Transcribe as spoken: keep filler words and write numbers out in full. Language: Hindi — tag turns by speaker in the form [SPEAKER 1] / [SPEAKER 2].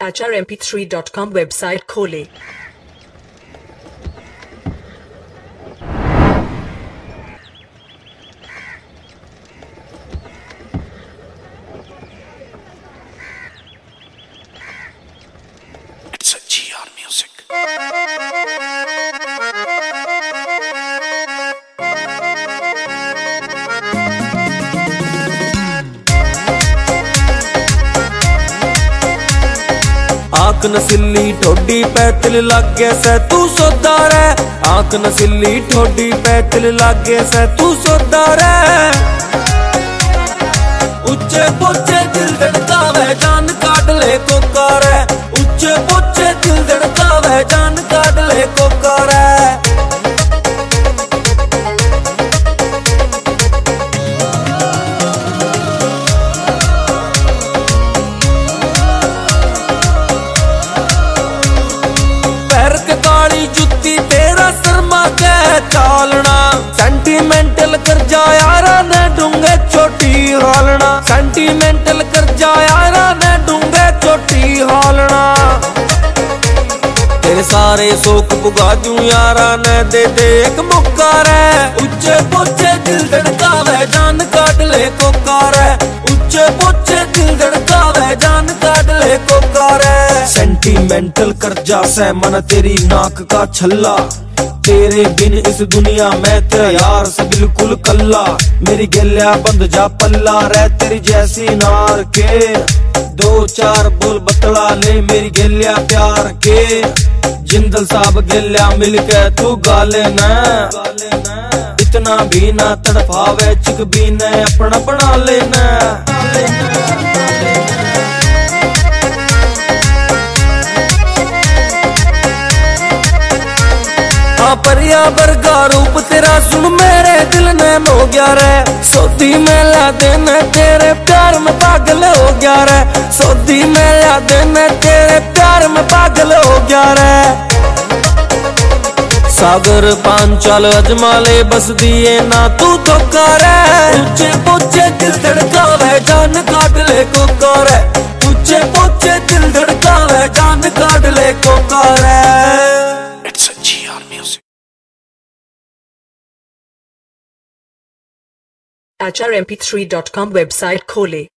[SPEAKER 1] H R M P three dot com website खोलें।
[SPEAKER 2] It's a G R Music.
[SPEAKER 3] आंख नसिली ठोडी पैतल लागे से तू सोदा रे। आंख नसिली ठोडी पैतल लागे से तू सोदा रे। उच्चे पोचे दिल धड़कावे जान काट ले कोका रे। उच्चे पोचे दिल धड़कावे जान काट ले कोका रे। जुत्ती तेरा शर्मा के चालना सेंटीमेंटल कर जा यारा ने डूंगे चोटी हालना। सेंटीमेंटल कर जा यारा ने डूंगे चोटी हालना। तेरे सारे शोक पुगा दूं यारा ने दे दे एक मौका रे। उच्चे पोचे दिल धड़कावे जान काट ले कोका रे। उच्चे पोचे दिल धड़कावे जान काट ले कोका रे। सेंटीमेंटल कर जा से मन तेरी नाक का छल्ला। तेरे बिन इस दुनिया में तेरा यार से बिल्कुल कल्ला। मेरी गेलिया बंद जा पल्ला रे तेरी जैसी नार के। दो चार बोल बतला ले मेरी गेलिया प्यार के। जिंदल साहब गेलिया मिलके तू गाले न। इतना भी ना तड़पावे चिक भी ने अपना बना लेना। परिया वर्गा रूप तेरा सुन मेरे दिल ने हो गया रे। सोदी में ला देन तेरे प्यार में पागल हो गया रे। सोदी में ला देन तेरे प्यार में पागल हो गया रे। सागर पांचाल अजमाले बस दिए ना तू धोखा रे। ऊंचे पोचे दिल धड़कावे जान काट ले कोका रे। ऊंचे पोचे दिल धड़कावे जान काट ले कोका रे।
[SPEAKER 2] It's a G R Music.
[SPEAKER 1] H R M P three dot com website खोलें।